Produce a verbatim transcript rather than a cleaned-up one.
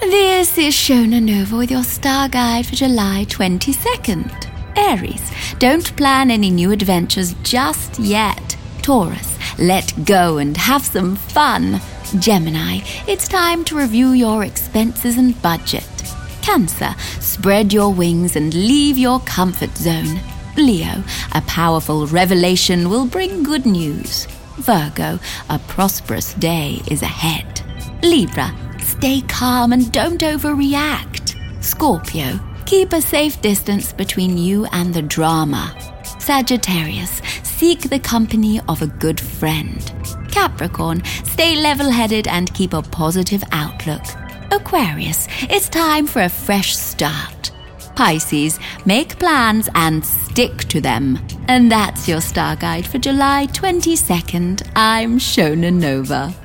This is Shona Nova with your star guide for July twenty-second. Aries, don't plan any new adventures just yet. Taurus, let go and have some fun. Gemini, it's time to review your expenses and budget. Cancer, spread your wings and leave your comfort zone. Leo, a powerful revelation will bring good news. Virgo, a prosperous day is ahead. Libra, stay calm and don't overreact. Scorpio, keep a safe distance between you and the drama. Sagittarius, seek the company of a good friend. Capricorn, stay level-headed and keep a positive outlook. Aquarius, it's time for a fresh start. Pisces, make plans and stick to them. And that's your star guide for July twenty-second. I'm Shona Nova.